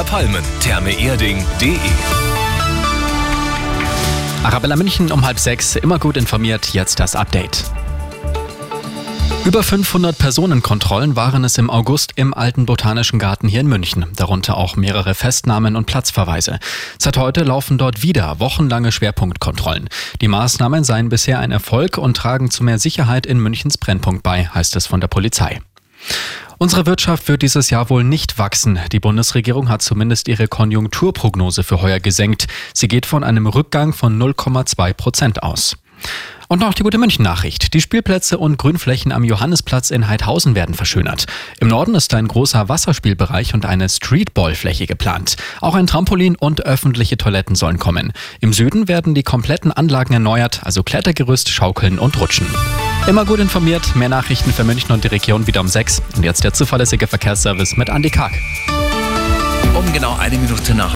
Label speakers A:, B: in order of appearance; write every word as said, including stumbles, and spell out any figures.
A: Palmen, thermeerding punkt de.
B: Arabella München um halb sechs, immer gut informiert, jetzt das Update. Über fünfhundert Personenkontrollen waren es im August im Alten Botanischen Garten hier in München, darunter auch mehrere Festnahmen und Platzverweise. Seit heute laufen dort wieder wochenlange Schwerpunktkontrollen. Die Maßnahmen seien bisher ein Erfolg und tragen zu mehr Sicherheit in Münchens Brennpunkt bei, heißt es von der Polizei. Unsere Wirtschaft wird dieses Jahr wohl nicht wachsen. Die Bundesregierung hat zumindest ihre Konjunkturprognose für heuer gesenkt. Sie geht von einem Rückgang von null Komma zwei Prozent aus. Und noch die gute München-Nachricht. Die Spielplätze und Grünflächen am Johannesplatz in Heidhausen werden verschönert. Im Norden ist ein großer Wasserspielbereich und eine Streetballfläche geplant. Auch ein Trampolin und öffentliche Toiletten sollen kommen. Im Süden werden die kompletten Anlagen erneuert, also Klettergerüst, Schaukeln und Rutschen. Immer gut informiert, mehr Nachrichten für München und die Region wieder um sechs. Und jetzt der zuverlässige Verkehrsservice mit Andi Karg.
C: Um genau eine Minute nach